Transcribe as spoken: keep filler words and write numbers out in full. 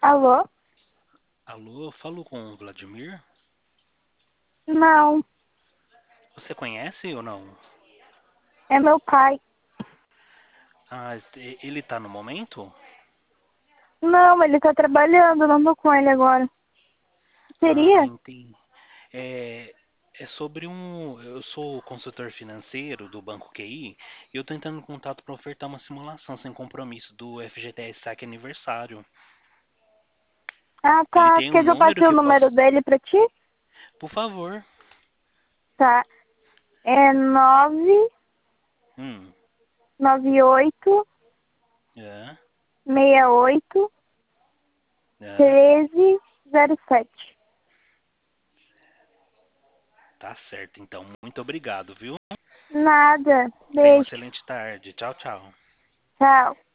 Alô? Alô, eu falo com o Vladimir? Não, Você conhece ou não? é meu pai. Ah, e- ele tá no momento? Não, ele tá trabalhando, não tô com ele agora. Ah, Seria? entendi. É, é sobre um. Eu sou consultor financeiro do Banco Q I e eu tô entrando em contato para ofertar uma simulação sem compromisso do F G T S Saque Aniversário. Ah, Ele tá. tem um Quer que eu número passe o que eu número posso. dele pra ti? Por favor. Tá. É nove Hum, nove oito é, seis oito é, treze zero sete. tá certo, então. Muito obrigado, viu? Nada. Tenha uma Beijo. excelente tarde. Tchau, tchau. Tchau.